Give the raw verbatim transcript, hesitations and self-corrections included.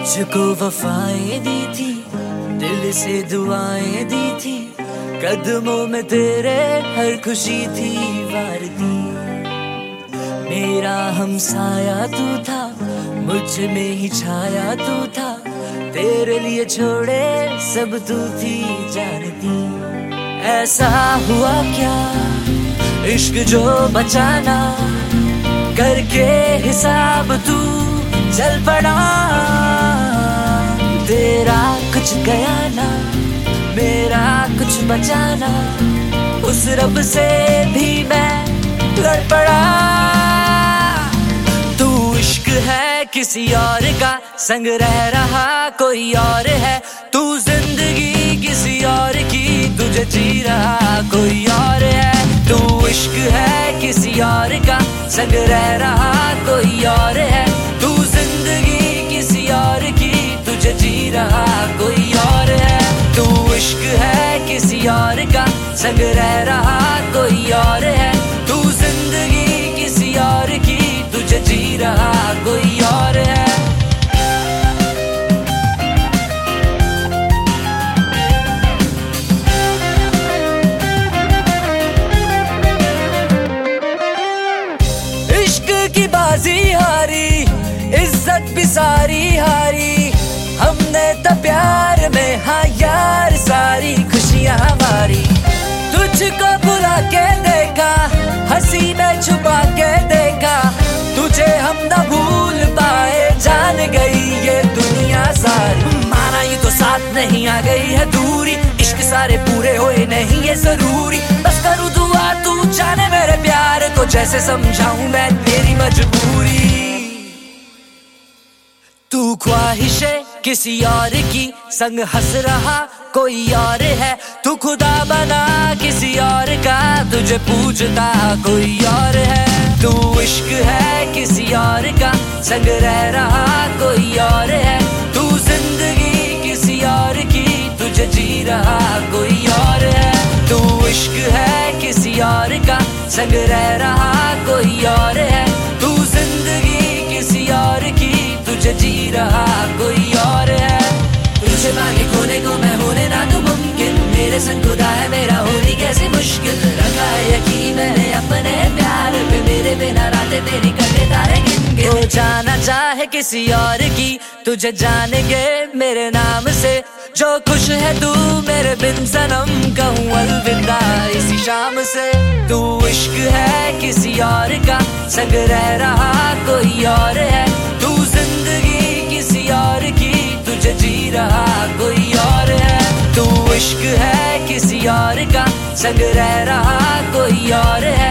तुझको वफाएं दी थी, दिल से दुआएं दी थी, कदमों में तेरे हर खुशी थी वार दी। मेरा हमसाया तू था, मुझ में ही छाया तू था, तेरे लिए छोड़े सब तू थी जानती। ऐसा हुआ क्या इश्क जो बचाना, करके हिसाब तू चल पड़ा। तेरा कुछ गया ना, मेरा कुछ बचाना, उस रब से भी मैं लड़ पड़ा। तू इश्क है किसी और का, संग रह रहा कोई और है। तू जिंदगी किसी और की, तुझे जी रहा कोई और है। तू इश्क है किसी और का, संग रह रहा कोई और है। तू जिंदगी किसी और की, तुझे जी रहा कोई और है। तू इश्क है किसी और का, संग रह रहा कोई और है। तू जिंदगी किसी और की, तुझे जी रहा कोई और है। इश्क की बाजी हारी, इज्जत भी सारी हारी, हमने तो प्यार में हाँ यार सारी खुशियां हमारी। तुझको बुला के देखा, हंसी में छुपा के देखा, तुझे हम न भूल पाए, जान गई ये दुनिया सारी। माना ये तो साथ नहीं, आ गई है दूरी, इश्क सारे पूरे होए नहीं ये जरूरी। बस करूँ दुआ तू जाने मेरे प्यार को, जैसे समझाऊं मैं तेरी मजबूरी। तू ख्वाहिशे किसी और की, संग हंस रहा कोई और है। तू खुदा बना किसी और का, तुझे पूछता कोई और है। तू इश्क है किसी और का, संग रह रहा कोई और है। तू जिंदगी किसी और की, तुझे जी रहा कोई और है। तू इश्क है किसी और का, संग रह रहा कोई और है। तू जिंदगी किसी और की, तुझे जी रहा कोई और है। तुझे पाके खोने को मैं होने ना दूं मुमकिन, मेरे संग खुदा है मेरा होनी कैसी मुश्किल। रखा है यकीन मैंने अपने प्यार पे, मेरे बिना रातें तेरी कटे तारे गिन गिन। वो जाना चाहे किसी और की, तुझे जानेंगे मेरे नाम से। जो खुश है तू मेरे बिन सनम, कहूँ अलविदा इसी शाम से। तू इश्क है किसी और का, संग रह रहा कोई और है। तू जिंदगी किसी और की, तुझे जी रहा कोई और है। तू इश्क है किसी और का, संग रह रहा कोई और है।